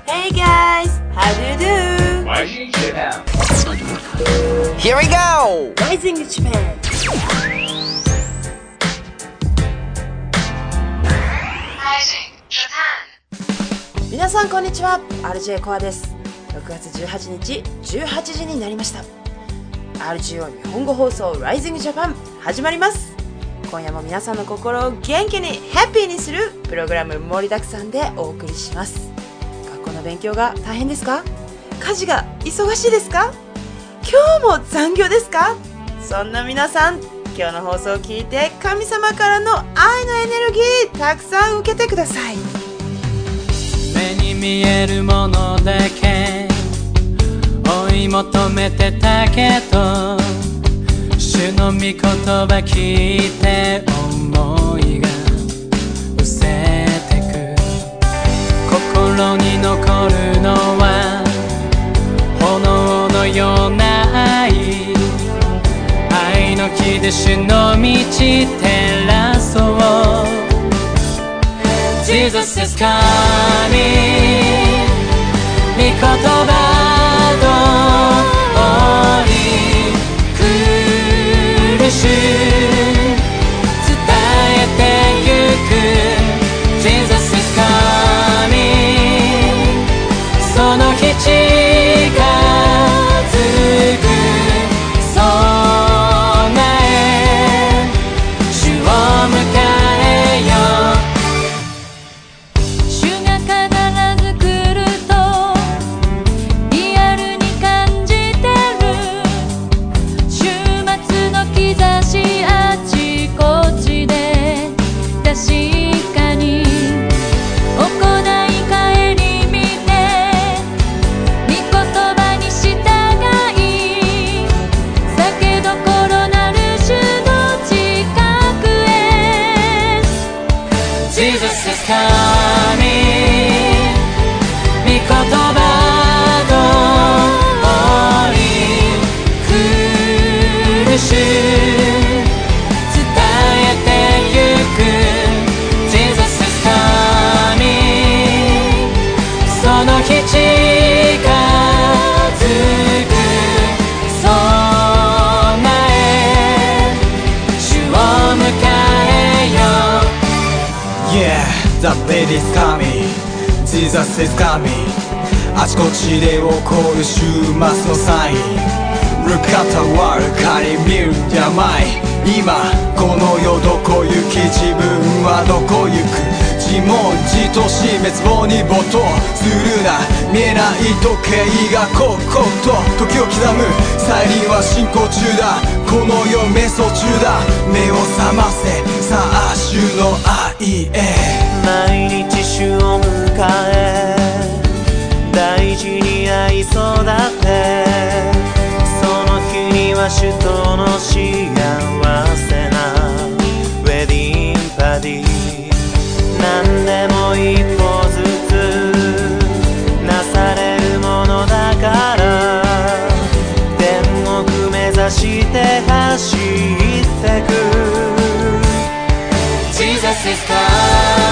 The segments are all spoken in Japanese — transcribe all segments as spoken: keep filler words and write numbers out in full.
Hey guys, how do you do? Rising Japan. Here we go! Rising Japan. Rising Japan. 皆さんこんにちは、アールジェー コアです。ろくがつじゅうはちにちじゅうはちじになりました。 アールジーオー 日本語放送 Rising Japan 始まります。今夜も皆さんの心を元気にハッピーにするプログラム盛りだくさんでお送りします。学校の勉強が大変ですか？家事が忙しいですか？今日も残業ですか？そんな皆さん、今日の放送を聞いて神様からの愛のエネルギーたくさん受けてください。 目に見えるものだけ追い求めてたけど、主の御言葉聞いて思いが失せてく。心に残るのは炎のような愛、愛の木で主の道照らそう。 Jesus is coming 御言葉通り来る主伝えてゆく Jesus is coming その日近づく備え主を迎えよう。 The day is coming, Jesus is coming あちこちで起こる週末のサイン Look at the world 仮見る病今この世どこ行き自分はどこ行く自問自答し滅亡に没頭するな見えない時計が刻々と時を刻む再臨は進行中だこの世瞑想中だ目を覚ませさあ主の愛へ毎日主を迎え大事に愛育てその日には主との幸せなウェディングパーティー何でも一歩ずつなされるものだから天国目指して走ってく Jesus is coming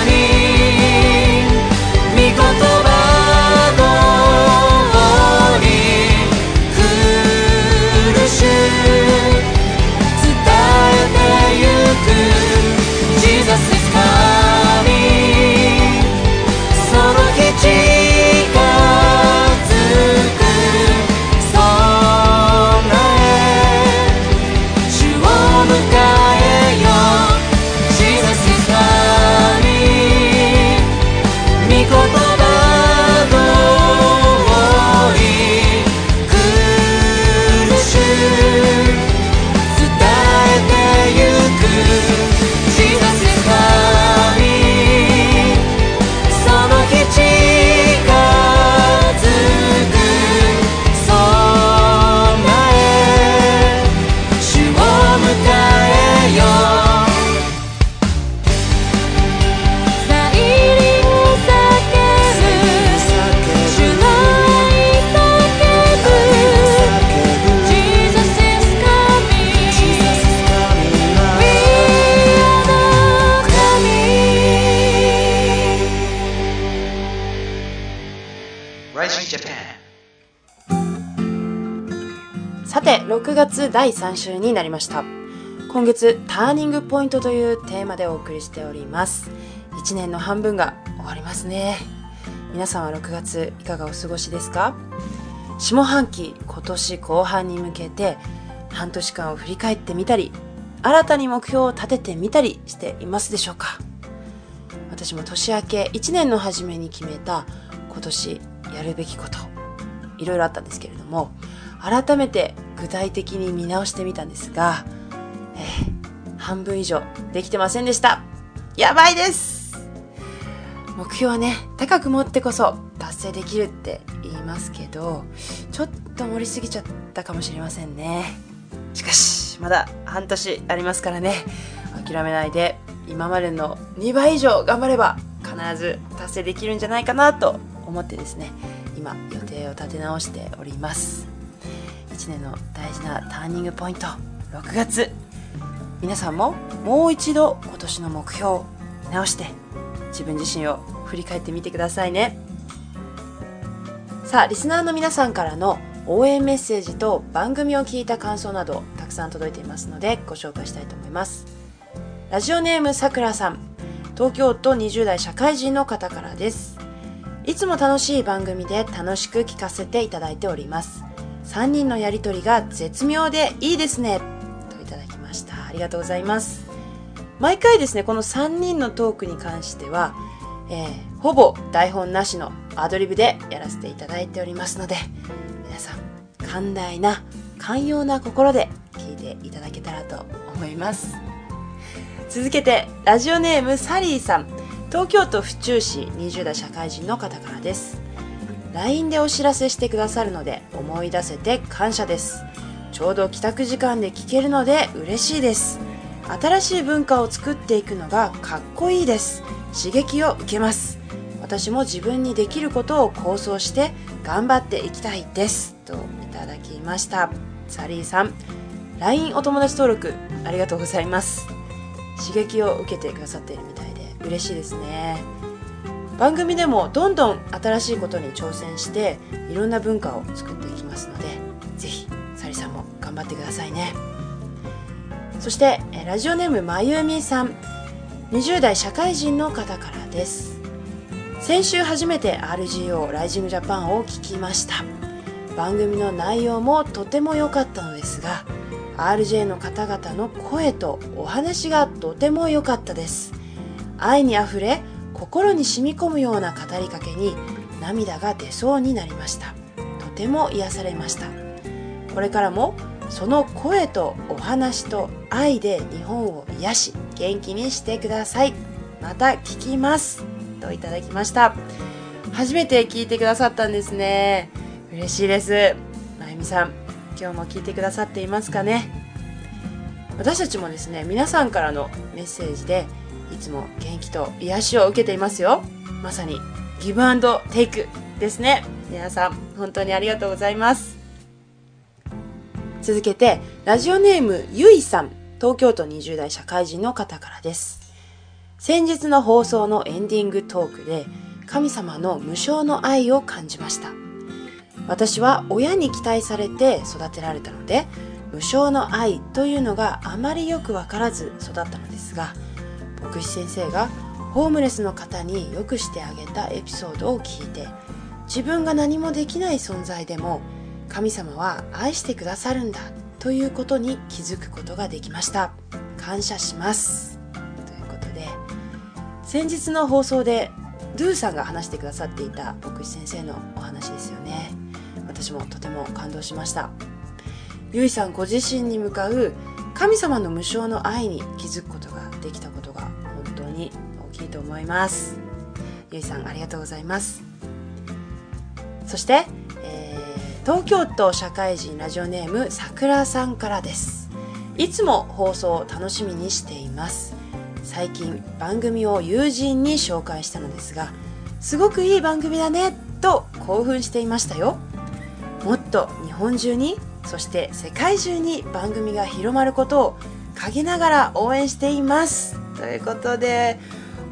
さて、ろくがつだいさん週になりました。今月ターニングポイントというテーマでお送りしております。いちねんの半分が終わりますね。皆さんはろくがついかがお過ごしですか？下半期、今年後半に向けて半年間を振り返ってみたり、新たに目標を立ててみたりしていますでしょうか？私も年明けいちねんの初めに決めた今年やるべきこといろいろあったんですけれども、改めて具体的に見直してみたんですが、えー、半分以上できてませんでした。やばいです。目標はね、高く持ってこそ達成できるって言いますけど、ちょっと盛りすぎちゃったかもしれませんね。しかしまだ半年ありますからね、諦めないで今までのにばい以上頑張れば必ず達成できるんじゃないかなと思ってですね、今予定を立て直しております。いちねんの大事なターニングポイント、ろくがつ、皆さんももう一度今年の目標を直して自分自身を振り返ってみてくださいね。さあ、リスナーの皆さんからの応援メッセージと番組を聞いた感想などたくさん届いていますのでご紹介したいと思います。ラジオネームさくらさん、東京都にじゅう代社会人の方からです。いつも楽しい番組で楽しく聞かせていただいております。さんにんのやりとりが絶妙でいいですね、といただきました。ありがとうございます。毎回ですね、このさんにんのトークに関しては、えー、ほぼ台本なしのアドリブでやらせていただいておりますので、皆さん寛大な寛容な心で聞いていただけたらと思います。続けてラジオネームサリーさん、東京都府中市にじゅう代社会人の方からです。 ライン でお知らせしてくださるので思い出せて感謝です。ちょうど帰宅時間で聞けるので嬉しいです。新しい文化を作っていくのがかっこいいです。刺激を受けます。私も自分にできることを構想して頑張っていきたいです、といただきました。サリーさん、 ライン お友達登録ありがとうございます。刺激を受けてくださっているみたいで嬉しいですね。番組でもどんどん新しいことに挑戦していろんな文化を作っていきますので、ぜひサリさんも頑張ってくださいね。そしてラジオネームまゆみさん、にじゅう代社会人の方からです。先週初めて アールジーオー ライジングジャパンを聞きました。番組の内容もとても良かったのですが、 アールジェー の方々の声とお話がとても良かったです。愛にあふれ心に染み込むような語りかけに涙が出そうになりました。とても癒されました。これからもその声とお話と愛で日本を癒し元気にしてください。また聞きます、といただきました。初めて聞いてくださったんですね。嬉しいです。まゆみさん、今日も聞いてくださっていますかね。私たちもですね、皆さんからのメッセージでいつも元気と癒しを受けていますよ。まさにギブアンドテイクですね。皆さん本当にありがとうございます。続けてラジオネームゆいさん、東京都にじゅう代社会人の方からです。先日の放送のエンディングトークで神様の無償の愛を感じました。私は親に期待されて育てられたので、無償の愛というのがあまりよくわからず育ったのですが、牧師先生がホームレスの方によくしてあげたエピソードを聞いて、自分が何もできない存在でも神様は愛してくださるんだということに気づくことができました。感謝します、ということで、先日の放送でドゥさんが話してくださっていた牧師先生のお話ですよね。私もとても感動しました。ゆいさんご自身に向かう神様の無償の愛に気づくことができたことが本当に大きいと思います。ゆいさんありがとうございます。そして、えー、東京都社会人ラジオネームさくらさんからです。いつも放送を楽しみにしています。最近番組を友人に紹介したのですが、すごくいい番組だねと興奮していましたよ。もっと日本中に、そして世界中に番組が広まることを陰ながら応援しています、ということで、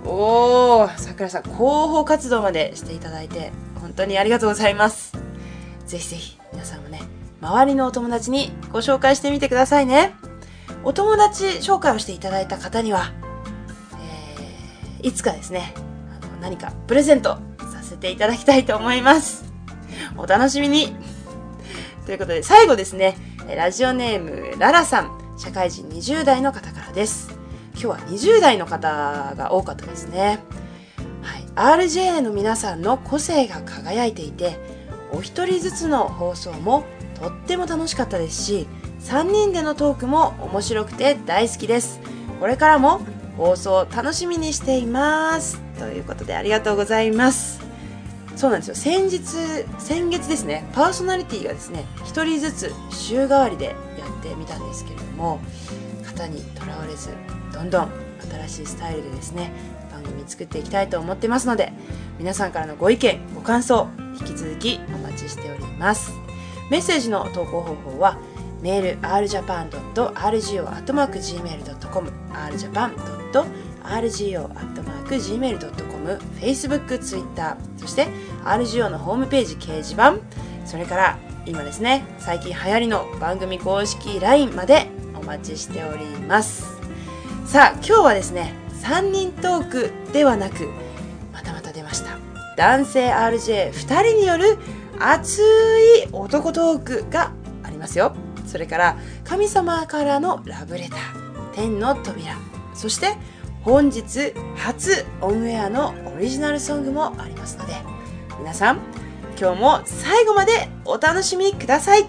おー、桜さん、広報活動までしていただいて本当にありがとうございます。ぜひぜひ皆さんもね、周りのお友達にご紹介してみてくださいね。お友達紹介をしていただいた方には、えー、いつかですね、あの何かプレゼントさせていただきたいと思います。お楽しみに。ということで、最後ですね、ラジオネームララさん、社会人にじゅう代の方からです。今日はにじゅう代の方が多かったですね。はい、アールジェー の皆さんの個性が輝いていて、お一人ずつの放送もとっても楽しかったですし、さんにんでのトークも面白くて大好きです。これからも放送楽しみにしています。ということで、ありがとうございます。そうなんですよ。先日、先月ですね、パーソナリティがですね、一人ずつ週替わりでやってみたんですけれども、型にとらわれず、どんどん新しいスタイルでですね、番組作っていきたいと思ってますので、皆さんからのご意見、ご感想、引き続きお待ちしております。メッセージの投稿方法は、メール アールジャパンドットアールジーオー アットマーク ジーメールドットコム アールジャパンドットアールジーオー アットマーク ジーメールドットコム Facebook、Twitter、そして アールジーオー のホームページ掲示板、それから今ですね、最近流行りの番組公式 ライン までお待ちしております。さあ、今日はですね、さんにんトークではなく、またまた出ました。男性 アールジェーふたりによる熱い男トークがありますよ。それから神様からのラブレター、天の扉、そして本日初オンエアのオリジナルソングもありますので、皆さん今日も最後までお楽しみください。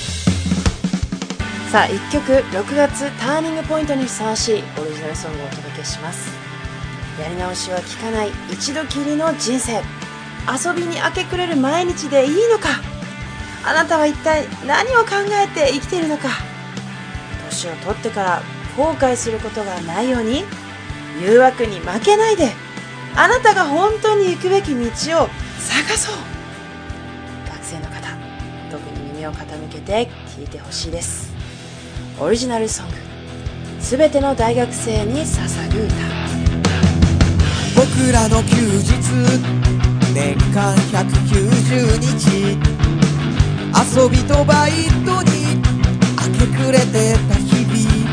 さあ、いっきょくろくがつターニングポイントにふさわしいオリジナルソングをお届けします。やり直しは効かない一度きりの人生、遊びに明け暮れる毎日でいいのか、あなたは一体何を考えて生きているのか、年を取ってから後悔することがないように、誘惑に負けないで、あなたが本当に行くべき道を探そう。学生の方、特に耳を傾けて聞いてほしいです。オリジナルソング、すべての大学生に捧ぐ歌。 僕らの休日、年間ひゃくきゅうじゅうにち、遊びとバイトに明け暮れてた日々、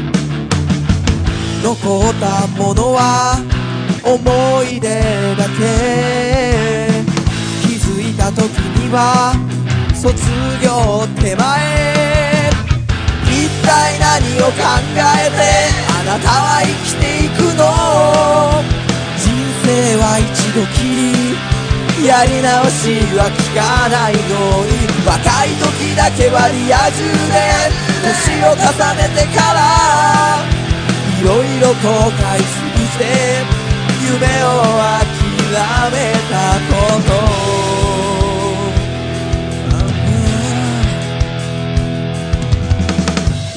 残ったものは思い出だけ。気づいた時には卒業手前、一体何を考えてあなたは生きていくの。人生は一度きり、やり直しは効かないのに、若い時だけはリア充で年を重ねてからいろいろ後悔するして夢を諦めたこと、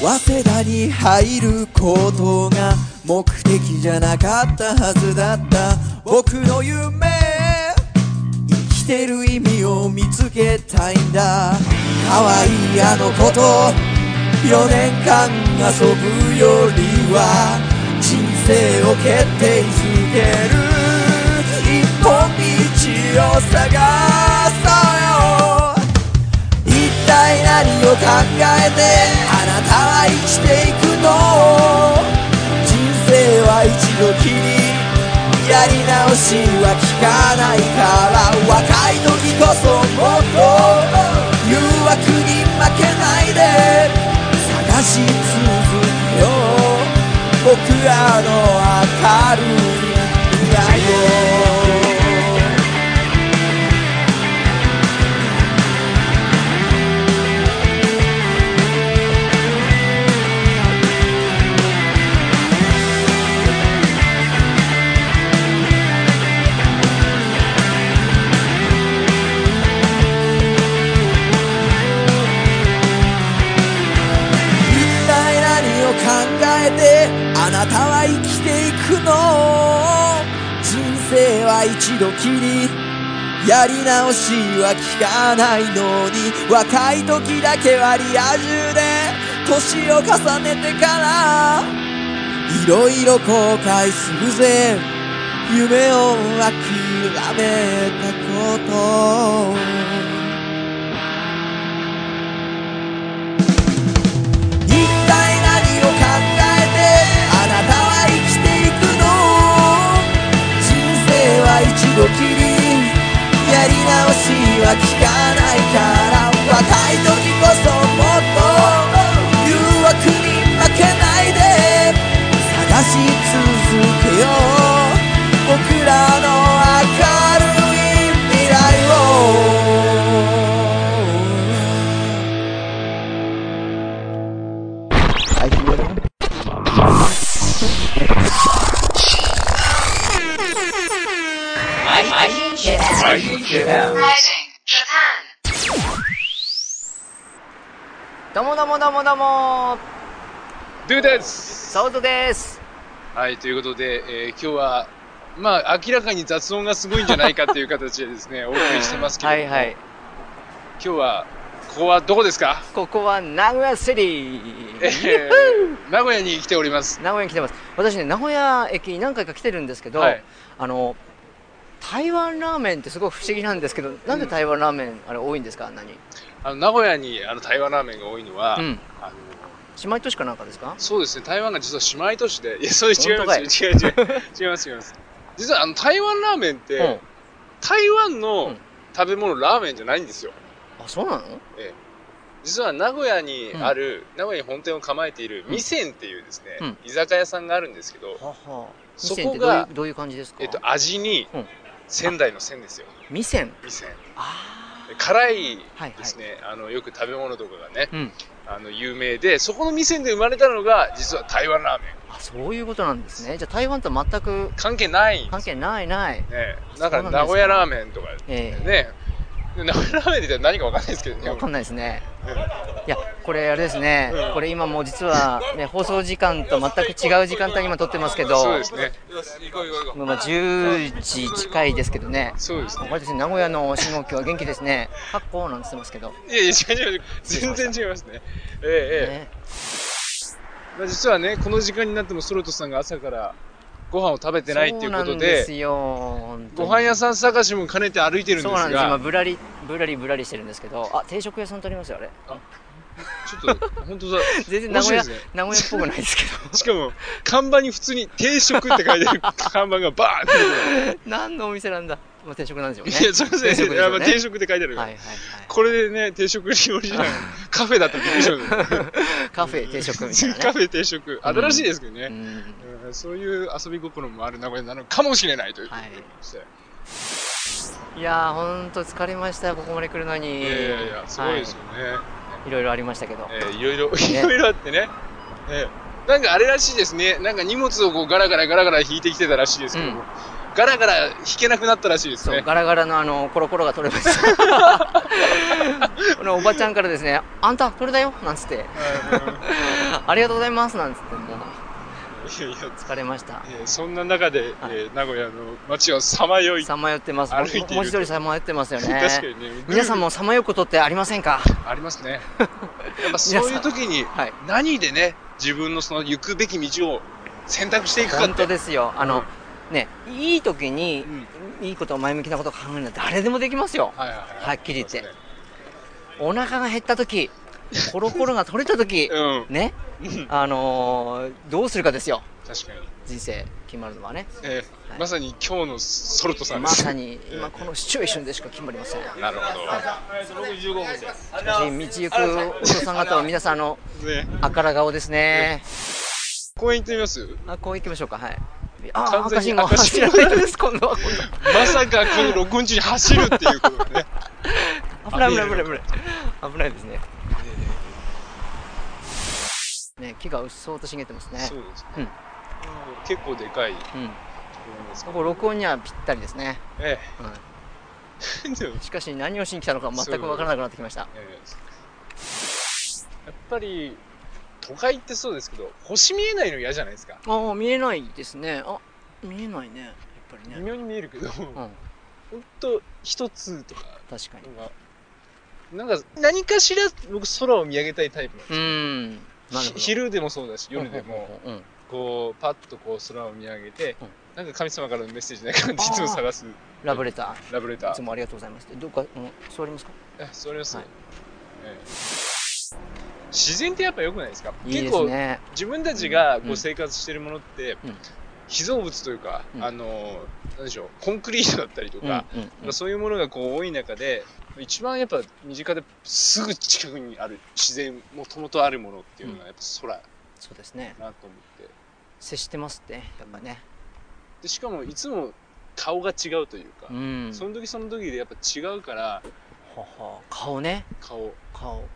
早稲田に入ることが目的じゃなかったはずだった僕の夢、生きてる意味を見つけたいんだ。可愛いあの子とよねんかん遊ぶよりは人生を決定づける一本道を探そうよ。一体何を考えてあなたは生きていくの。人生は一度きり、やり直しは効かないから、若い時こそもっと誘惑に負けないで探し続けよう、僕らの明るい未来を。あなたは生きていくの。人生は一度きり、やり直しは効かないのに、若い時だけはリア充で年を重ねてからいろいろ後悔するぜ。 夢を諦めたこと一体何を考えてあなたは生きていくの人生は一度きりやり直しは効かないから若い時こそもっと誘惑に負けないで探し続けよう僕らの明るい未来をはい、聞こえる Rising Japan. どうもどうもどうもどうもドゥですソウトです。 はい、ということで、えー、今日は、まあ、明らかに雑音がすごいんじゃないかという形でですね、お送りしてますけども、 はいはい。 今日は、ここはどこですか？ ここは名古屋シティ、 えー、名古屋に来ております。 名古屋に来てます。私ね、名古屋駅に何回か来てるんですけど、はい、あの、台湾ラーメンってすごい不思議なんですけど、なんで台湾ラーメンあれ多いんですか？何？ あの名古屋にあの台湾ラーメンが多いのは、うん、あの姉妹都市かなんかですか？ そうですね、台湾が実は姉妹都市で、いや、それ違いますよ、違う違う、違います違います。実はあの台湾ラーメンって、うん、台湾の食べ物、ラーメンじゃないんですよ。 あ、そうなの？ ええ、実は名古屋にある、うん、名古屋に本店を構えている味仙っていうですね、うん、居酒屋さんがあるんですけど、ははそこがどういう感じですか？ えっと、味に、うん、仙台の仙ですよ。 味仙。 味仙。ああ。辛いですね、はいはい、あのよく食べ物とかがね、うん、あの有名で、そこの店で生まれたのが実は台湾ラーメン。 あ、そういうことなんですね。じゃあ台湾と全く関係ない関係ないない、 ね、だから名古屋ラーメンとかね、えー、名古屋ラーメンって言ったら何か分かんないですけどね。 分かんないですね。いや、これあれですね、うん、これ今もう実は、ね、放送時間と全く違う時間帯に今撮ってますけど、 そうですね、 まあ、じゅうじ近いですけどね、 そうですね、 これですね、名古屋の信号機は元気ですね、発行なんて言ってますけど、 いやいや、違う違う、全然違いますね、ええええ、まあ、実はね、この時間になってもソルトさんが朝からご飯を食べてないっていうことで、そうなんですよ、ご飯屋さん探しも兼ねて歩いてるんですが、そうなんです、今ぶらりぶらりぶらりしてるんですけど、あ、定食屋さんとありますよ、あれ。あ、 ちょっと本当だ。 全然名古屋、ね、名古屋っぽくないですけど。 しかも看板に普通に定食って書いてある看板がバーンって。 何のお店なんだ。まあ定食なんですよね。 いや、そうですね。まあ定食って書いてある。はいはいはい。これでね、定食にオリジナルカフェだったらびっくりします。 カフェ定食みたいな、ね。 カフェ定食、新しいですけどね。うんうん、そういう遊び心もある名古屋なのかもしれないということで。はいいやー、ほんと疲れましたよ、ここまで来るのに。 いやいやいや、すごいですよね。はい、 いろいろありましたけど。 えー、いろいろ、いろいろあってね。えー、なんかあれらしいですね。なんか荷物をこうガラガラガラガラ引いてきてたらしいですけども、うん、ガラガラ引けなくなったらしいですね。 そう、ガラガラのあの、コロコロが取れました。このおばちゃんからですね、あんた、これだよなんつって。ありがとうございますなんつって、もう。いやいや疲れました。 そんな中で、はい、えー、名古屋の街をさまよいさまよってます。 歩いている文字通りさまよってますよね。 確かにね。 皆さんもさまよくことってありませんか？ ありますね。やっぱそういう時に何でね、自分のその行くべき道を選択していくかって。 本当ですよ。あの、うん、ね、いい時に、うん、いいことを前向きなことを考えるのは誰でもできますよ。はいはいはい、はっきり言って、ね、お腹が減った時、コロコロが取れた時、うん、ね。あのー、どうするかですよ。 確かに人生決まるのはね、 えーはい、まさに今日のソルトさんです。まさに今このシチュエーションでしか決まりません。 なるほど、はい、 しかし道行くお父さん方は皆さんのあから顔ですね。 公園行ってみます？ あ、公園行きましょうか。はい。あ、赤信号走らないです今度は。 まさかこの録音中に走るっていうことね。 危ない危ない危ない危ない危ないですね。ね、木がうっそうと茂ってますね。 そうですね。うん、結構でかい。うん。 ここ録音にはぴったりですね。 ええ。うん、しかし何をしに来たのか全く分からなくなってきました。ええ、やっぱり都会ってそうですけど、星見えないの嫌じゃないですか。 ああ、見えないですね。あ、見えないね。やっぱりね。 微妙に見えるけど、うん、ほんと一つとか。 確かに。なんか何かしら僕空を見上げたいタイプなんですよ。うん。昼でもそうだし夜でもこうパッとこう空を見上げて、 なんか神様からのメッセージないかなっていつも探すラブレター。 ラブレター。 いつもありがとうございます。どうか、もう座りますか？ え、座ります。 はい。 ええ、自然ってやっぱ良くないですか？ いいですね。 結構自分たちがこう生活してるものって、 うん、 被造物というか、うん、あのなんでしょう、コンクリートだったりとか、 うんうんうん、 そういうものがこう多い中で、一番やっぱ身近ですぐ近くにある自然、もともとあるものっていうのがやっぱ空、うん、 そうですね。 なと思って。 接してますってやっぱね。 でしかもいつも顔が違うというか、うん、その時その時でやっぱ違うから。はは、顔ね。 顔。 顔。うん。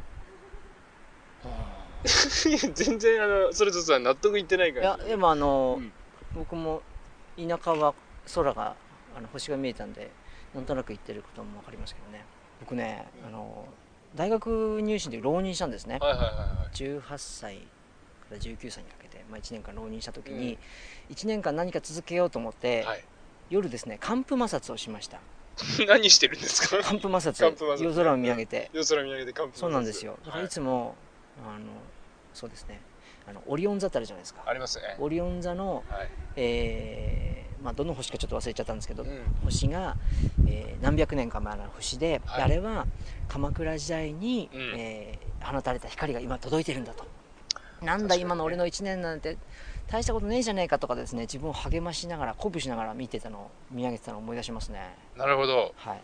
全然あのそれとさ納得いってないから。 いやでもあの、うん、僕も田舎は空があの星が見えたんでなんとなく言ってることも分かりますけどね。僕ね、うん、あの大学入試で浪人したんですね。じゅうはっさいからじゅうきゅうさいにかけて、まあ、いちねんかん浪人した時に、うん、いちねんかん何か続けようと思って、はい、夜ですね寒風摩擦をしました。 何してるんですか？ 寒風摩擦。夜空を見上げて。 夜空を見上げて寒風摩擦。 そうなんですよ。だからいつも、はい、あのそうですね。あのオリオン座ってあるじゃないですか。 ありますね。 オリオン座の、はい、えー、まあどの星かちょっと忘れちゃったんですけど、うん、星が、えー、何百年か前の星で、はい、あれは鎌倉時代に、うん、えー、放たれた光が今届いてるんだと。なんだ今の俺のいちねんなんて大したことねえじゃねえかとかですね、自分を励ましながら鼓舞しながら見てたのを見上げてたのを思い出しますね。 なるほど。 はい。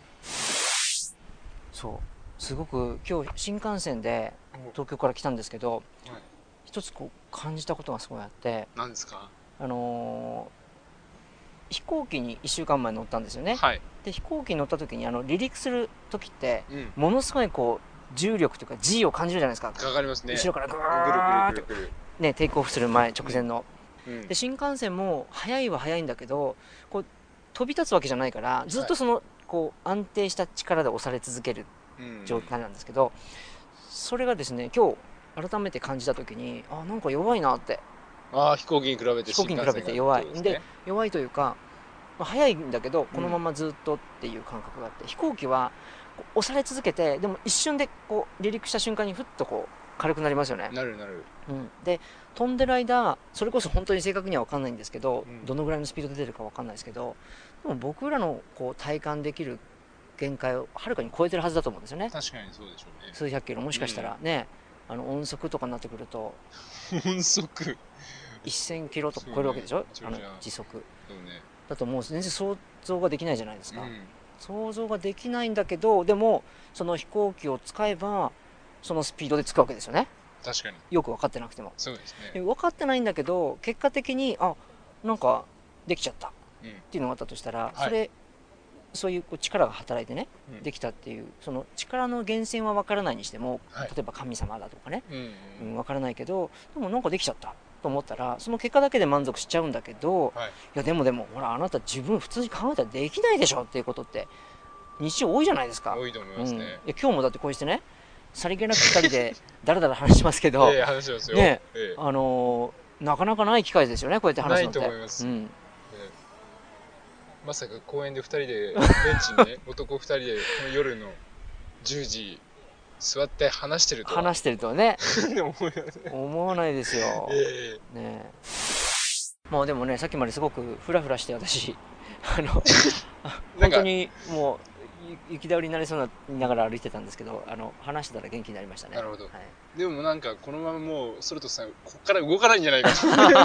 そうすごく今日新幹線で東京から来たんですけど、はい、一つこう感じたことがすごいあって。 何ですか？ あのー、飛行機にいっしゅうかんまえ乗ったんですよね。はい、で飛行機に乗った時にあの離陸する時って、うん、ものすごいこう重力というか G を感じるじゃないですか。 かかりますね。 後ろからグーッとねテイクオフする前直前の、うん、で新幹線も速いは速いんだけどこう飛び立つわけじゃないからずっとその、はい、こう安定した力で押され続ける状態なんですけど、うん、それがですね今日改めて感じた時にあなんか弱いなって。 ああ飛行機に比べて飛行機に比べて弱いで、ね、で弱いというか、まあ、速いんだけどこのままずっとっていう感覚があって、うん、飛行機は押され続けてでも一瞬でこう離陸した瞬間にふっとこう軽くなりますよね。 なるなる、 うん、で飛んでる間それこそ本当に正確には分かんないんですけど、うん、どのぐらいのスピードで出てるか分かんないですけどでも僕らのこう体感できる限界をはるかに超えてるはずだと思うんですよね。 確かにそうでしょうね。 数百キロもしかしたらね、うん、あの音速とかになってくると音速せんキロとか超えるわけでしょ、ね、あの時速、ね、だともう全然想像ができないじゃないですか、うん、想像ができないんだけどでもその飛行機を使えばそのスピードで着くわけですよね。 確かによく分かってなくても。 そうですね。 分かってないんだけど結果的にあなんかできちゃったっていうのがあったとしたら、うん、それ、はい、そういう力が働いてね、うん、できたっていうその力の源泉は分からないにしても、はい、例えば神様だとかね、うんうんうん、分からないけどでもなんかできちゃったと思ったらその結果だけで満足しちゃうんだけど、はい、いやでもでもほらあなた自分普通に考えたらできないでしょっていうことって日常多いじゃないですか。 多いと思いますね、うん、いや今日もだってこうしてねさりげなくふたりでだらだら話してますけど、 ええ話しますよ、 ねええ、あのー、なかなかない機会ですよねこうやって話すのって。 ないと思います、うんええ、まさか公園でふたりでベンチにね男ふたりでこの夜のじゅうじ座って話してるとは話してるとはね思わないですよ、 えー、ねもうでもねさっきまですごくフラフラして私あの本当にもう行き倒りになりそうにながら歩いてたんですけどあの話してたら元気になりましたね。 なるほど、はい、でもなんかこのままもうソルトさんここから動かないんじゃないかと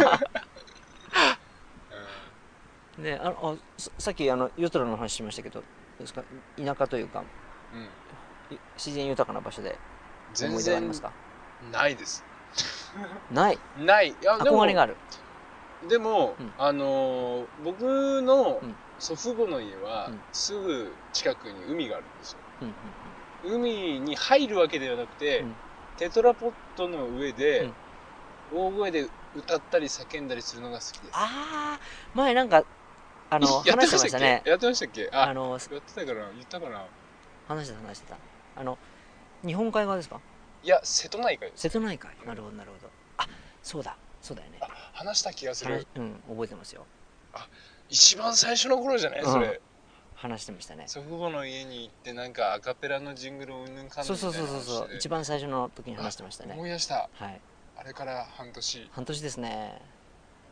うん、ねあのあさっきあの夜空の話しましたけどどうですか田舎というか、うん、自然豊かな場所で思い出はありますか？ ないですないないいや憧れがある。 でも、うん、あのー、僕の祖父母の家は、うん、すぐ近くに海があるんですよ、うんうんうん、海に入るわけではなくて、うん、テトラポットの上で、うん、大声で歌ったり叫んだりするのが好きです。 ああ前なんかあの話してましたね。 やってましたっけ？ああのやってたから言ったかな。 話してた話してたあの日本海側ですか？ いや瀬戸内海です。 瀬戸内海なるほどなるほど。あそうだそうだよね。 話した気がする。 うん覚えてますよ。 あ一番最初の頃じゃないそれ、うん、 話してましたね。 祖父母の家に行ってなんかアカペラのジングルをうんぬんかんぬんみたいな話で。 そうそうそうそう一番最初の時に話してましたね。 思い出した。 はい。 あれから半年。 半年ですね。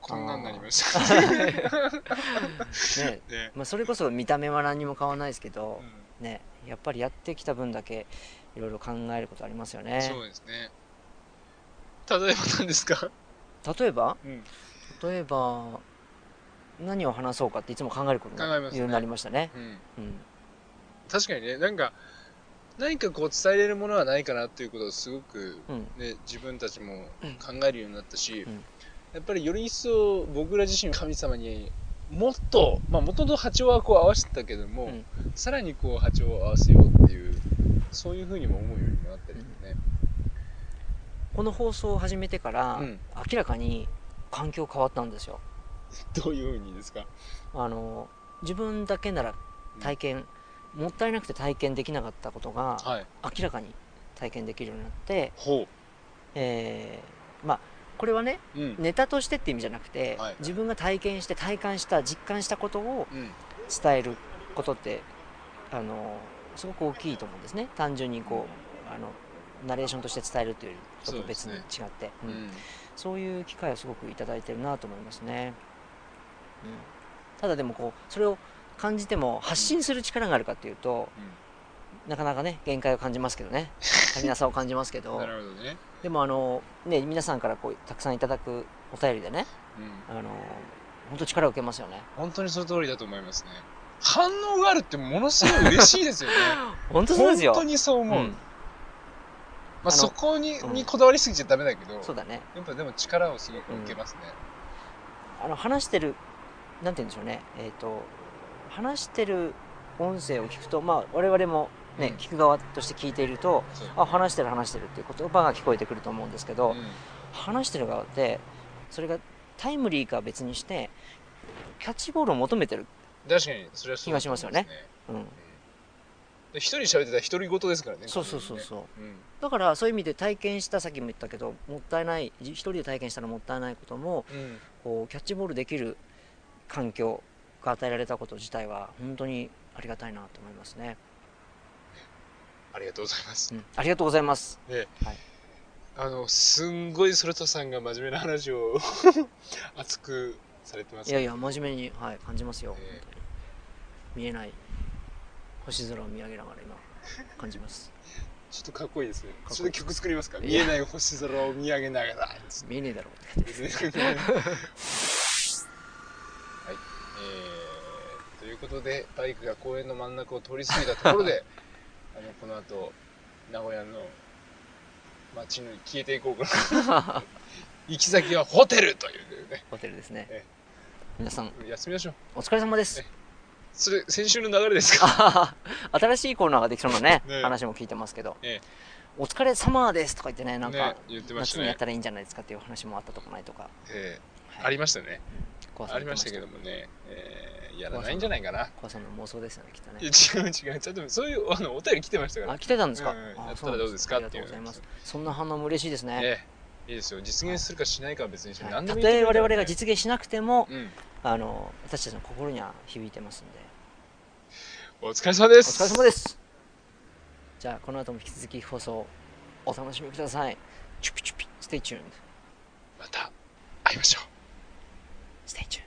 こんなになりましたねね、まあ、それこそ見た目は何にも変わらないですけど、うん、ね、やっぱりやってきた分だけいろいろ考えることありますよね。 そうですね。例えば何ですか？ 例えば、 うん、 例えば何を話そうかっていつも考えることがようになりましたね。うんうん、 確かにね、なんか何かこう伝えれるものはないかなっていうことをすごく、ね、うん、自分たちも考えるようになったし、うん、やっぱりより一層僕ら自身神様にもっと、まあもともと波長はこう合わせてたけども、うん、さらにこう波長を合わせようっていう、そういうふうにも思うようになったりね、うん、 この放送を始めてから、うん、明らかに環境変わったんですよ。 どういうふうにですか？ あの自分だけなら体験、うん、もったいなくて体験できなかったことが、はい、明らかに体験できるようになって、 ほう、 えー、まあこれはね、うん、ネタとしてって意味じゃなくて、はい、自分が体験して体感した実感したことを伝えることって、うん、あのすごく大きいと思うんですね。単純にこうあのナレーションとして伝えるということと別に違って、そう、ね、うんうん、そういう機会をすごくいただいてるなと思いますね。うん、ただでもこうそれを感じても発信する力があるかっていうと、うん、なかなかね限界を感じますけどね、足りなさを感じますけどなるほどね。 でもあのね、皆さんからこうたくさんいただくお便りでね、うん、あの本当力を受けますよね。 本当にその通りだと思いますね。反応があるってものすごい嬉しいですよね。 本当そうですよ。 本当にそう思う。うん、まあそこに、うん、にこだわりすぎちゃダメだけど、 そうだね。 やっぱでも力をすごく受けますね。 うん、あの話してるなんて言うんでしょうね。えっと話してる音声を聞くと、まあ我々もね、うん、聞く側として聞いていると、あ、話してる話してるっていう言葉が聞こえてくると思うんですけど、うん、話してる側ってそれがタイムリーかは別にしてキャッチボールを求めてる確かにそれはそう気がしますよね。うん、 一人喋ってたら独り言ですからね。 そうそうそうそう、うん、だからそういう意味で体験した、さっきも言ったけどもったいない、一人で体験したらもったいないことも、うん、こうキャッチボールできる環境が与えられたこと自体は本当にありがたいなと思いますね。 ありがとうございます、 うん、ありがとうございます、 ええ、はい、あのすんごいソルトさんが真面目な話を熱くされてます、ね、 いやいや真面目に、はい、感じますよ、ええ、見えない星空を見上げながら今感じます。 ちょっとかっこいいですね。ちょっと曲作りますか。見えない星空を見上げながら見えねえだろうってはい、えー、ということでバイクが公園の真ん中を通り過ぎたところであのこの後名古屋の街に消えていこうかな行き先はホテルというね。 ホテルですね。え皆さん休みましょう。 お疲れ様です。 それ先週の流れですか？ 新しいコーナーができそうなね、ね話も聞いてますけど、ええ、お疲れ様ですとか言ってね、なんか、ね言ってましたね、夏にやったらいいんじゃないですかっていう話もあったとかないとか、 ええはい、ありましたね、うん、ありましたけどもね、えー、やらないんじゃないかな。 小さんの妄想ですよねきっとね。 違う違う、ちゃんとそういうあのお便り来てましたから。 あ、来てたんですか？うん、 やったらどうですかっていう。ありがとうございます。 そんな反応も嬉しいですね。ええ、いいですよ。実現するかしないかは別にして、はい、何でもいい、 たとえ我々が実現しなくても、うん、あの私たちの心には響いてますんで。 お疲れ様です。 お疲れ様です。じゃあこの後も引き続き放送お楽しみください。チュピチュピ、Stay tuned。 また会いましょう。 Stay tuned。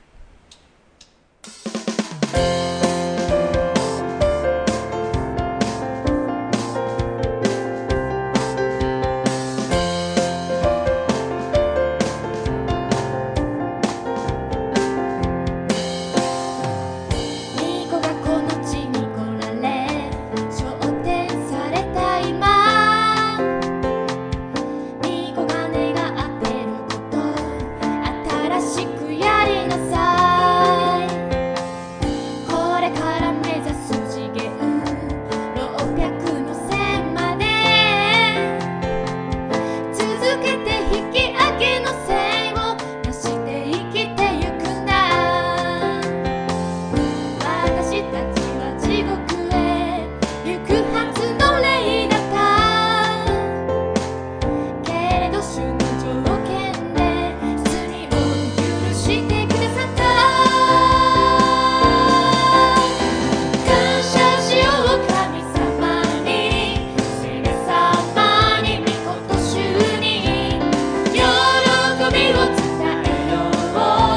喜びを伝えよう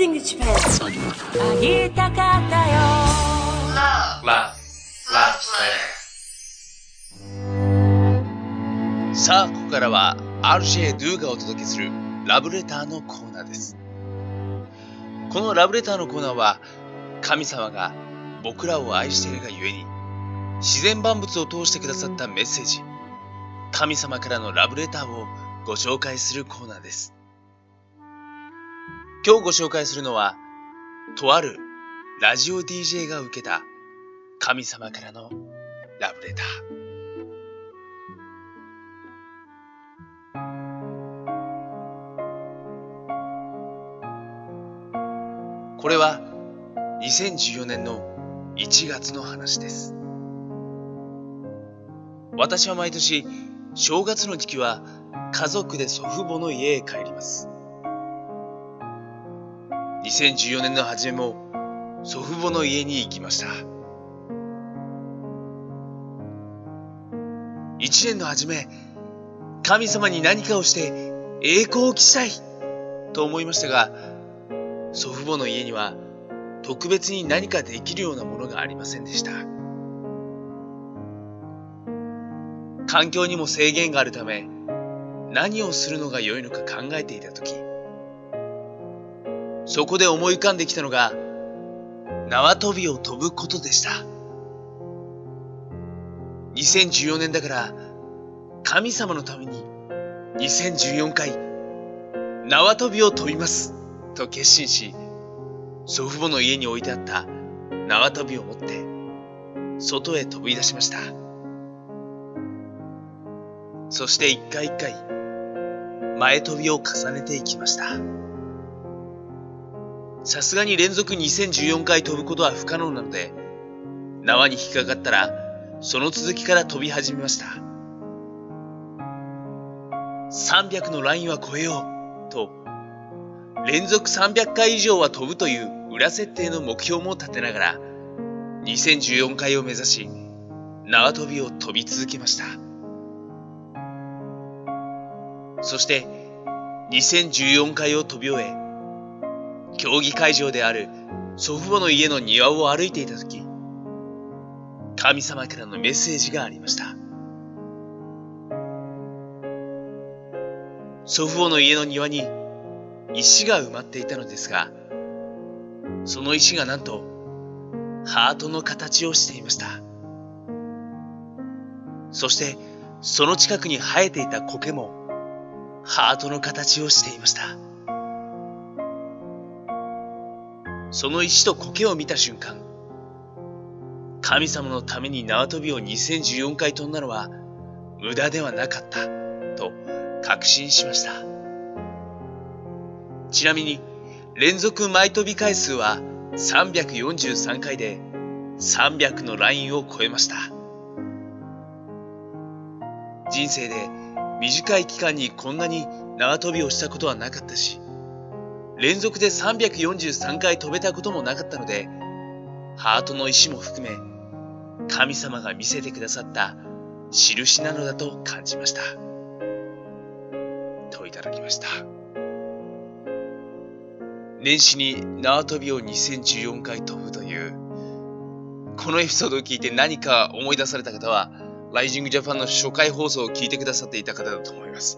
Rising Japan あげたかったよ。 さあ、ここからは アールジェー ドゥがお届けするラブレターのコーナーです。このラブレターのコーナーは、神様が僕らを愛しているがゆえに、自然万物を通してくださったメッセージ、神様からのラブレターをご紹介するコーナーです。今日ご紹介するのは、とあるラジオ ディージェー が受けた神様からのラブレター。これはにせんじゅうよねんのいちがつの話です。私は毎年正月の時期は家族で祖父母の家へ帰ります。にせんじゅうよねんの初めも祖父母の家に行きました。いちねんの初め、神様に何かをして栄光を期したいと思いましたが、祖父母の家には特別に何かできるようなものがありませんでした。環境にも制限があるため、何をするのが良いのか考えていたとき、そこで思い浮かんできたのが、縄跳びを飛ぶことでした。にせんじゅうよねんだから、神様のためににせんじゅうよんかい縄跳びを飛びますと決心し、祖父母の家に置いてあった縄跳びを持って外へ飛び出しました。そして一回一回前飛びを重ねていきました。さすがに連続にせんじゅうよんかい飛ぶことは不可能なので、縄に引っかかったらその続きから飛び始めました。さんびゃくのラインは超えようと、連続さんびゃっかい以上は飛ぶという裏設定の目標も立てながら、にせんじゅうよんかいを目指し、縄跳びを飛び続けました。そして、にせんじゅうよんかいを飛び終え、競技会場である祖父母の家の庭を歩いていたとき、神様からのメッセージがありました。祖父母の家の庭に石が埋まっていたのですが、その石がなんとハートの形をしていました。そしてその近くに生えていた苔もハートの形をしていました。その石と苔を見た瞬間、神様のために縄跳びをにせんじゅうよんかい飛んだのは無駄ではなかったと確信しました。ちなみに連続前飛び回数はさんびゃくよんじゅうさんかいでさんびゃくのラインを超えました。人生で短い期間にこんなに縄跳びをしたことはなかったし、連続でさんびゃくよんじゅうさんかい飛べたこともなかったので、ハートの石も含め神様が見せてくださった印なのだと感じましたといただきました。年始に縄跳びをにせんじゅうよんかい飛ぶというこのエピソードを聞いて何か思い出された方は、ライジングジャパンの初回放送を聞いてくださっていた方だと思います。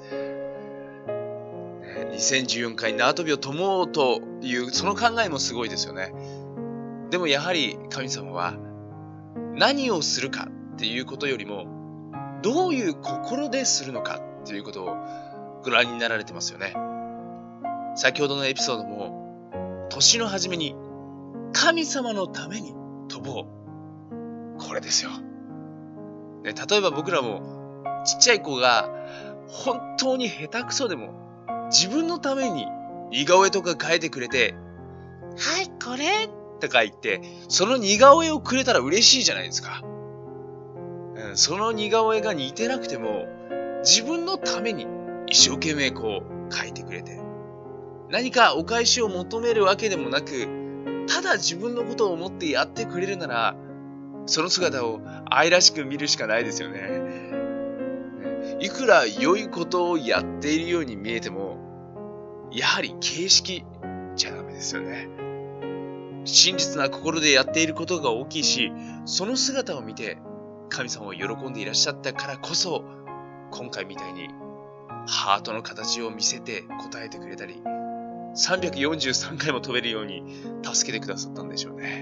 にせんじゅうよんかい縄跳びを飛もうというその考えもすごいですよね。でもやはり神様は何をするかっていうことよりも、どういう心でするのかっていうことをご覧になられてますよね。先ほどのエピソードも、年の初めに神様のために飛ぼう。これですよ。ね、例えば僕らもちっちゃい子が本当に下手くそでも自分のために似顔絵とか描いてくれて、はい、これとか言って、その似顔絵をくれたら嬉しいじゃないですか。うん、その似顔絵が似てなくても、自分のために一生懸命こう描いてくれて、何かお返しを求めるわけでもなく、ただ自分のことを思ってやってくれるなら、その姿を愛らしく見るしかないですよね。いくら良いことをやっているように見えても、やはり形式じゃダメです。 ですよね。真実な心でやっていることが大きいし、その姿を見て神様を喜んでいらっしゃったからこそ、今回みたいにハートの形を見せて答えてくれたり、さんびゃくよんじゅうさんかいも飛べるように助けてくださったんでしょうね。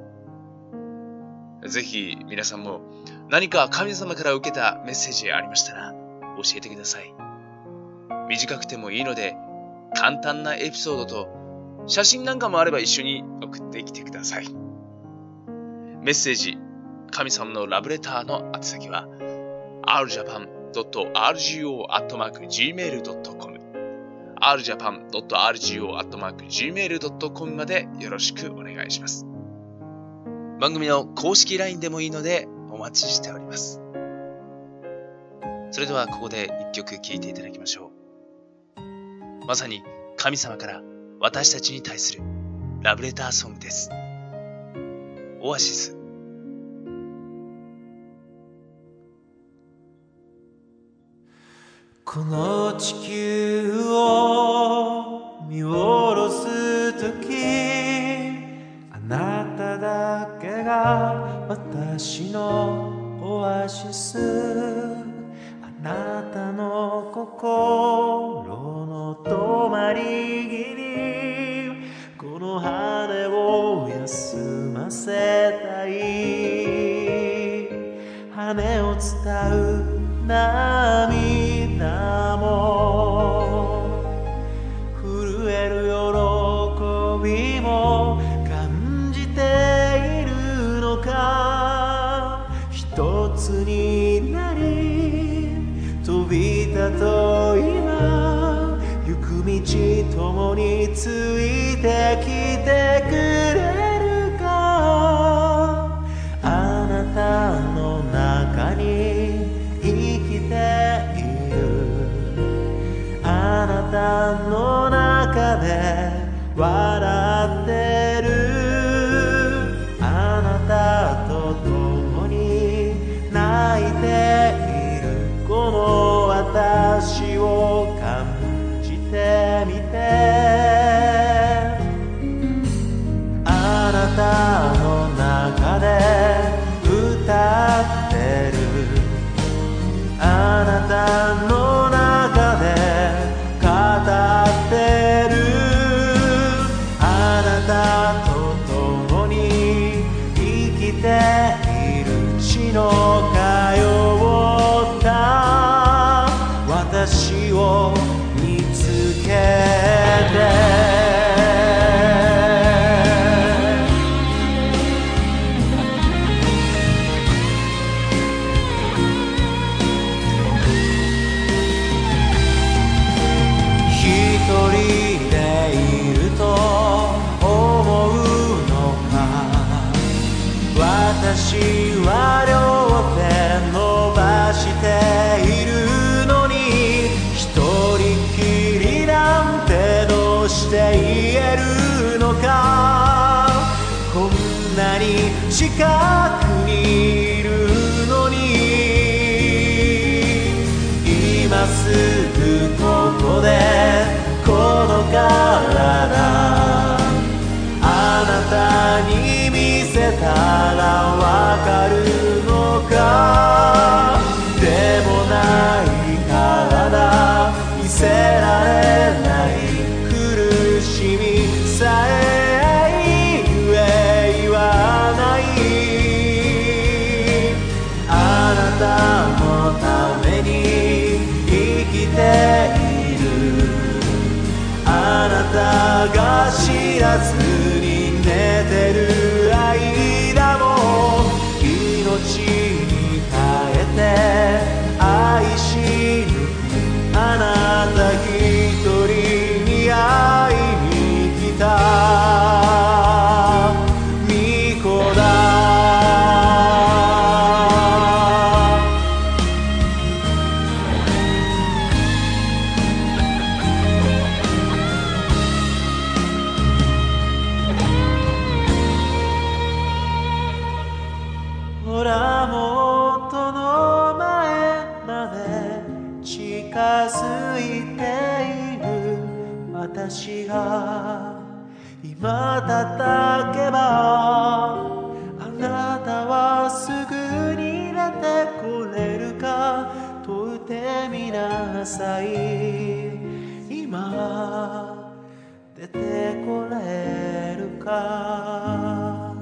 ぜひ皆さんも何か神様から受けたメッセージありましたら教えてください。短くてもいいので、簡単なエピソードと写真なんかもあれば一緒に送ってきてください。メッセージ、神様のラブレターの宛先は アールジャパンドットアールジーオー アットマーク ジーメールドットコム アールジャパンドットアールジーオー アットマーク ジーメールドットコム までよろしくお願いします。番組の公式 ライン でもいいのでお待ちしております。それではここで一曲聴いていただきましょう。まさに神様から私たちに対するラブレターソングです。オアシス。 この地球を見下ろすとき、あなただけが私のオアシス。あなたの心の止まり木にこの羽を休ませたい。羽を伝う涙も震える喜びも感じているのか。一つになり飛び立とう。今行く道共についてきてくれるか。あなたの中に生きている。あなたの中で笑ってる。あなたと共に泣いている。この私を感じてみて。あなたの中で歌ってる。あなたの中で語ってる。あなたと共に生きている。血の通った私を見つけて。私は両手伸ばしているのに、一人きりなんてどうして言えるのか。こんなに近くにいるのに、今すぐここでこの体あなたに見せたらわかるのか。でもない体見せられない苦しみさえゆえ言わない。あなたのために生きている。あなたが知らずに寝てる間も命に変えて愛し抜く。あなた一人に会いに来た巫女だ。ほらもっとの前まで近づいている。私が今叩けばあなたはすぐに出てこれるか問うてみなさい今出てこれるか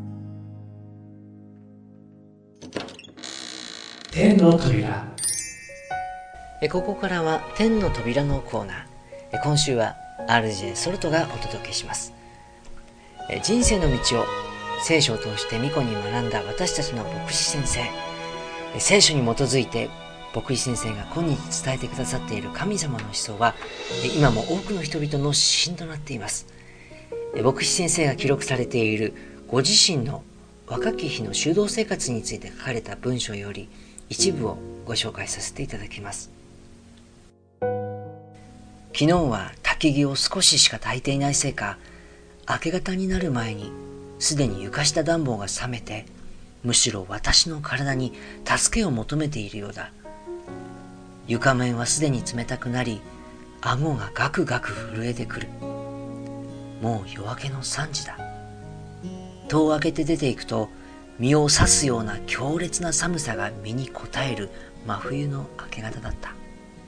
天の扉。 ここからは天の扉のコーナー。今週は アールジェー ソルトがお届けします。人生の道を聖書を通して巫女に学んだ私たちの牧師先生。聖書に基づいて牧師先生が今日伝えてくださっている神様の思想は今も多くの人々の指針となっています。牧師先生が記録されているご自身の若き日の修道生活について書かれた文章より一部をご紹介させていただきます。昨日は焚き木を少ししか焚いていないせいか、明け方になる前にすでに床下暖房が冷めて、むしろ私の体に助けを求めているようだ。床面はすでに冷たくなり、顎がガクガク震えてくる。もう夜明けのさんじだ。戸を開けて出ていくと、身を刺すような強烈な寒さが身に応える真冬の明け方だった。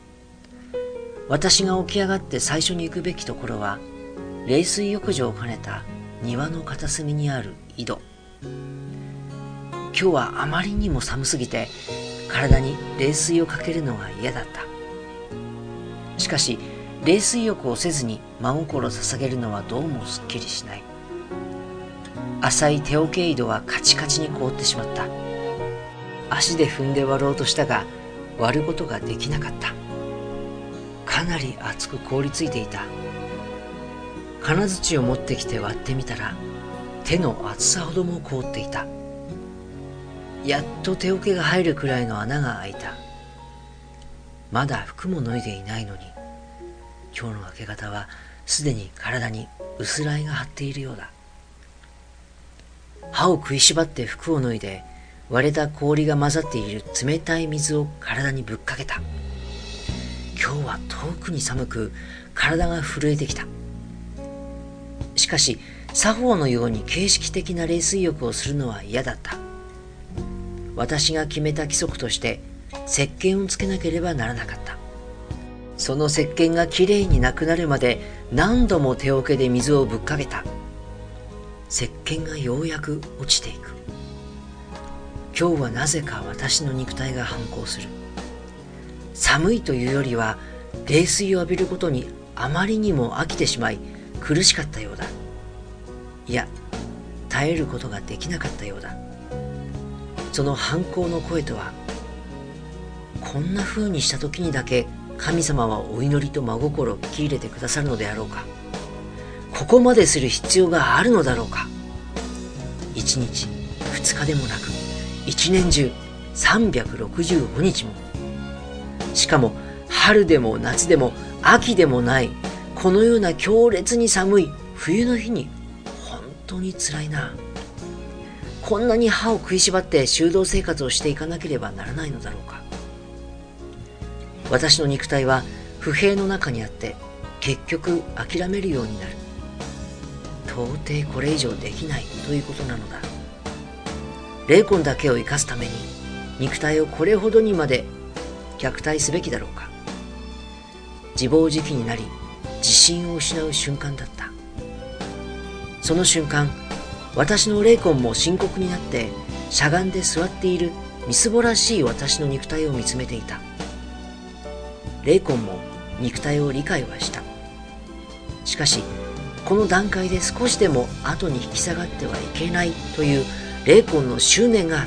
私が起き上がって最初に行くべきところは、冷水浴場を兼ねた庭の片隅にある井戸。今日はあまりにも寒すぎて、体に冷水をかけるのが嫌だった。しかし、冷水浴をせずに真心を捧げるのはどうもすっきりしない。浅い手桶井戸はカチカチに凍ってしまった。足で踏んで割ろうとしたが、割ることができなかった。かなり熱く凍りついていた。金槌を持ってきて割ってみたら、手の厚さほども凍っていた。やっと手桶が入るくらいの穴が開いた。まだ服も脱いでいないのに、今日の明け方はすでに体に薄らいが張っているようだ。歯を食いしばって服を脱いで、割れた氷が混ざっている冷たい水を体にぶっかけた。今日は遠くに寒く、体が震えてきた。しかし、作法のように形式的な冷水浴をするのは嫌だった。私が決めた規則として、石鹸をつけなければならなかった。その石鹸がきれいになくなるまで何度も手桶で水をぶっかけた。石鹸がようやく落ちていく。今日はなぜか私の肉体が反抗する。寒いというよりは、冷水を浴びることにあまりにも飽きてしまい苦しかったようだ。いや、耐えることができなかったようだ。その反抗の声とは、こんな風にした時にだけ神様はお祈りと真心を聞き入れてくださるのであろうか。ここまでする必要があるのだろうか。一日、二日でもなく、一年中さんびゃくろくじゅうごにちも。しかも春でも夏でも秋でもない、このような強烈に寒い冬の日に本当につらいな。こんなに歯を食いしばって修道生活をしていかなければならないのだろうか。私の肉体は不平の中にあって、結局諦めるようになる。到底これ以上できないということなのだ。霊魂だけを生かすために肉体をこれほどにまで虐待すべきだろうか。自暴自棄になり自信を失う瞬間だった。その瞬間、私の霊魂も深刻になってしゃがんで座っているみすぼらしい私の肉体を見つめていた。霊魂も肉体を理解はした。しかしこの段階で少しでも後に引き下がってはいけないという霊魂の執念があった。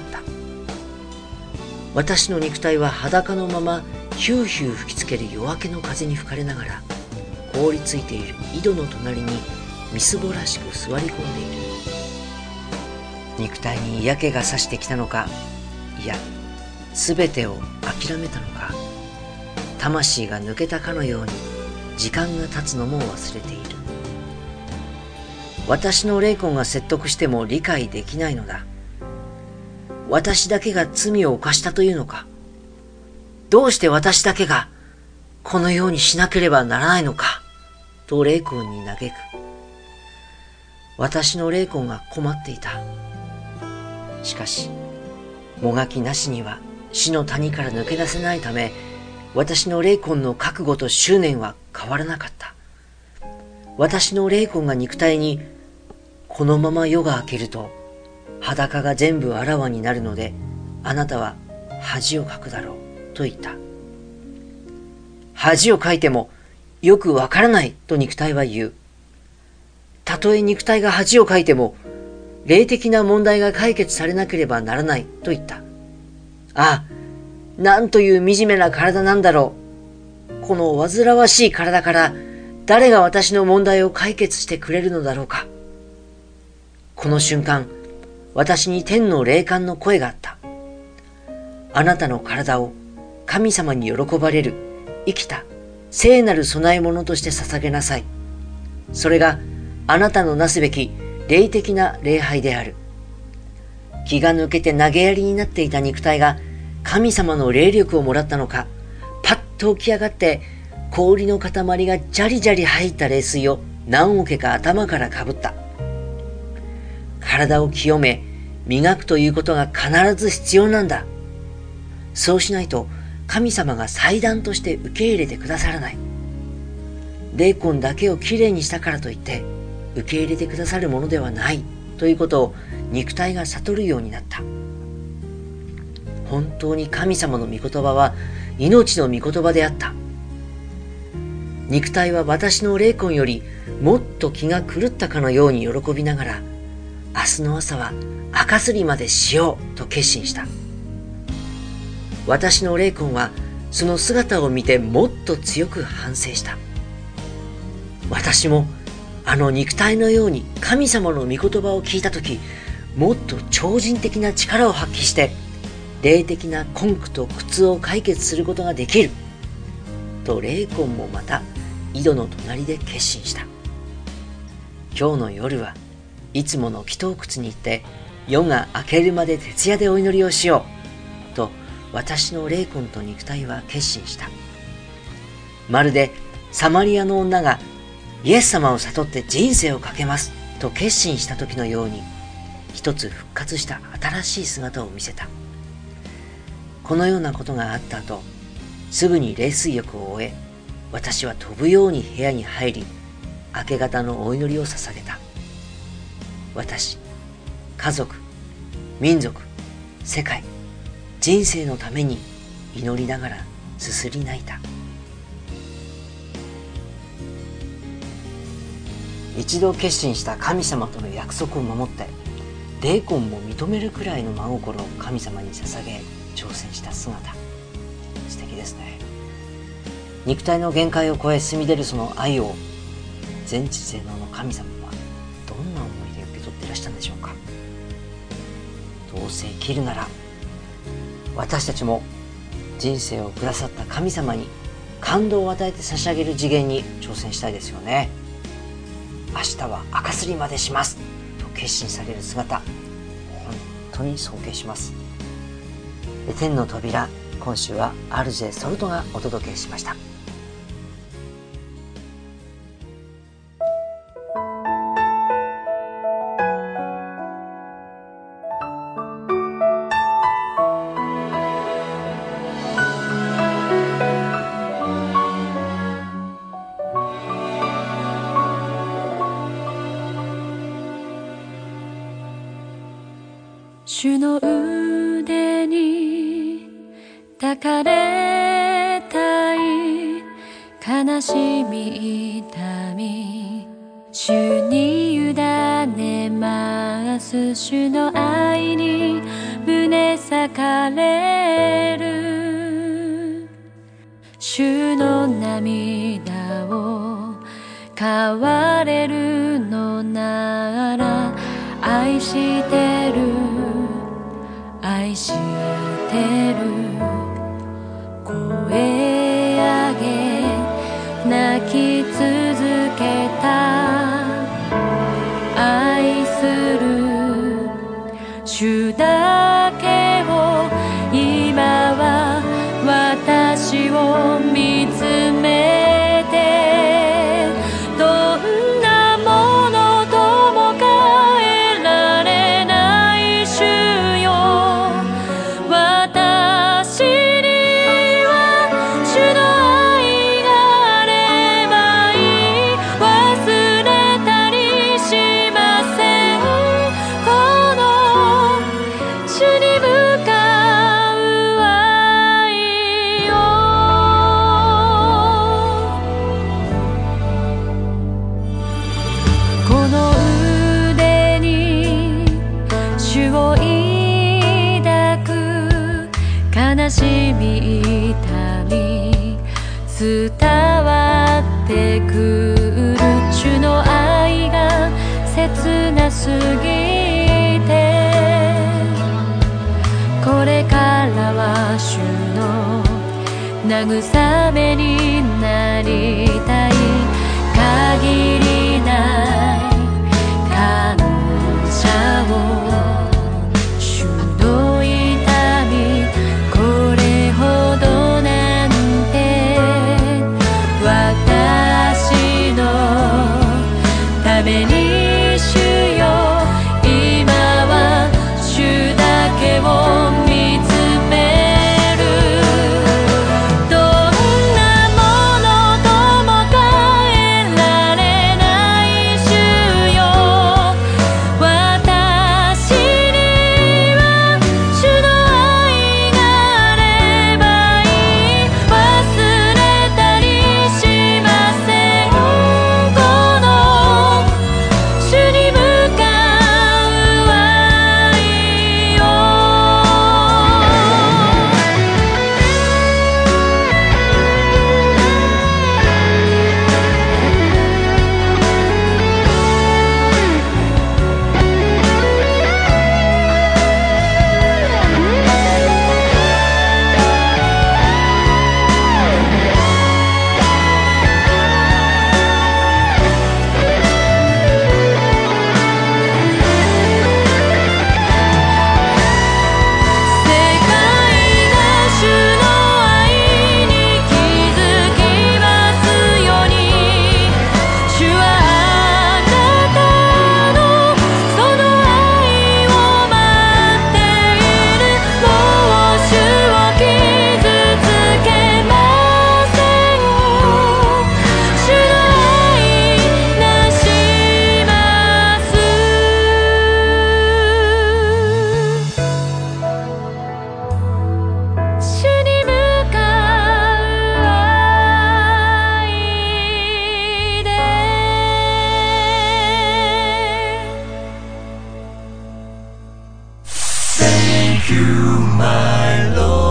私の肉体は裸のままヒューヒュー吹きつける夜明けの風に吹かれながら、凍りついている井戸の隣にみすぼらしく座り込んでいる。肉体に嫌気がさしてきたのか、いや、すべてを諦めたのか、魂が抜けたかのように時間が経つのも忘れている。私の霊魂が説得しても理解できないのだ。私だけが罪を犯したというのか。どうして私だけがこのようにしなければならないのか、と霊魂に嘆く。 私の霊魂が困っていた。しかし、もがきなしには死の谷から抜け出せないため、私の霊魂の覚悟と執念は変わらなかった。私の霊魂が肉体に、このまま夜が明けると裸が全部あらわになるので、あなたは恥をかくだろうと言った。恥をかいてもよくわからないと肉体は言う。たとえ肉体が恥をかいても霊的な問題が解決されなければならないと言った。ああ、なんという惨めな体なんだろう。この煩わしい体から誰が私の問題を解決してくれるのだろうか。この瞬間、私に天の霊感の声があった。あなたの体を神様に喜ばれる生きた聖なる供え物として捧げなさい。それがあなたのなすべき霊的な礼拝である。気が抜けて投げやりになっていた肉体が神様の霊力をもらったのか、パッと起き上がって氷の塊がジャリジャリ入った冷水を何桶か頭からかぶった。体を清め磨くということが必ず必要なんだ。そうしないと神様が祭壇として受け入れてくださらない。霊魂だけをきれいにしたからといって受け入れてくださるものではないということを肉体が悟るようになった。本当に神様の御言葉は命の御言葉であった。肉体は私の霊魂よりもっと気が狂ったかのように喜びながら、明日の朝は赤すりまでしようと決心した。私の霊魂はその姿を見てもっと強く反省した。私もあの肉体のように神様の御言葉を聞いたとき、もっと超人的な力を発揮して霊的な困苦と苦痛を解決することができると霊魂もまた井戸の隣で決心した。今日の夜はいつもの祈祷窟に行って夜が明けるまで徹夜でお祈りをしようと私の霊魂と肉体は決心した。まるでサマリアの女がイエス様を悟って人生をかけますと決心した時のように、一つ復活した新しい姿を見せた。このようなことがあった後、すぐに冷水浴を終え、私は飛ぶように部屋に入り、明け方のお祈りを捧げた。私、家族、民族、世界、人生のために祈りながらすすり泣いた。一度決心した神様との約束を守って、霊魂も認めるくらいの真心を神様に捧げ挑戦した姿、素敵ですね。肉体の限界を超え澄み出るその愛を全知全能の神様はどんな思いで受け取っていらしたんでしょうか。どうせ生きるなら私たちも人生をくださった神様に感動を与えて差し上げる次元に挑戦したいですよね。明日は赤すりまでしますと決心される姿、本当に尊敬します。天の扉、今週は アールジェー ソルトがお届けしました。 主の腕に抱かれたい悲しみ痛み、主に委ねます。主の愛に胸裂かれる。主の涙を買われるのなら、愛してる愛してる声上げ泣き続けた。愛する主だけを今は私を見つめて、どんなものともか伝わってくる主の愛が切なすぎて、これからは主の慰めになりたい、限りない感謝を、主の痛みこれほどなんて、私のために主よ、今は主だけを見つめる。どんなものとも変えられない主よ、私には主の愛があればいい。忘れたりしません。この主に向かう愛を。世界が主の愛に気づきますように。主はあなたのその愛を待っている。もう主を傷つけません。主の愛なします。主に向かう愛で。 Thank you, my Lord.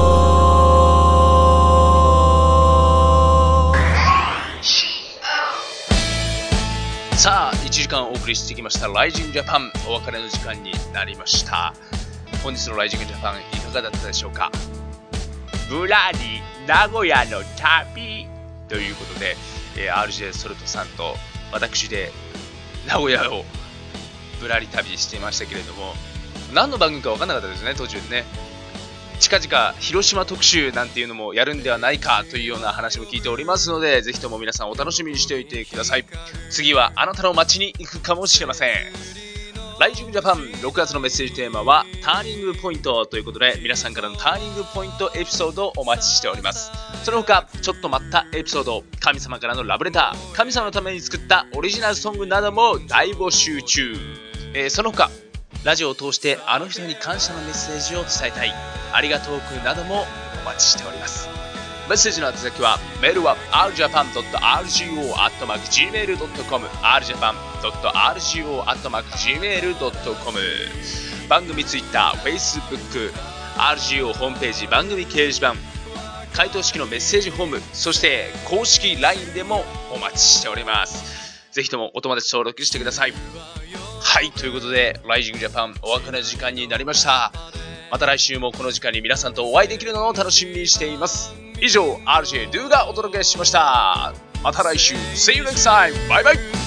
さあいちじかんお送りしてきましたライジングジャパン、お別れの時間になりました。本日のライジングジャパンいかがだったでしょうか。ぶらり名古屋の旅ということで、えー アールジェー ソルトさんと私で名古屋をぶらり旅していましたけれども、何の番組か分からなかったですね、途中でね。近々広島特集なんていうのもやるんではないかというような話も聞いておりますので、ぜひとも皆さんお楽しみにしておいてください。次はあなたの街に行くかもしれません。ライジングジャパンろくがつのメッセージテーマはターニングポイントということで、皆さんからのターニングポイントエピソードをお待ちしております。その他ちょっと待ったエピソード、神様からのラブレター、神様のために作ったオリジナルソングなども大募集中。えー、その他ラジオを通してあの人に感謝のメッセージを伝えたい、ありがとうくなどもお待ちしております。メッセージの宛先は、メールは アールジャパンドットアールジーオーアットマークジーメールドットコム アールジャパンドットアールジーオーアットマークジーメールドットコム。 番組ツイッター、Facebook、アールジーオー ホームページ番組掲示板、回答式のメッセージフォーム、そして公式 ライン でもお待ちしております。ぜひともお友達登録してください。はい、ということでライジングジャパンお別れの時間になりました。また来週もこの時間に皆さんとお会いできるのを楽しみにしています。以上 アールジェー ドゥがお届けしました。また来週 See you next time! バイバイ。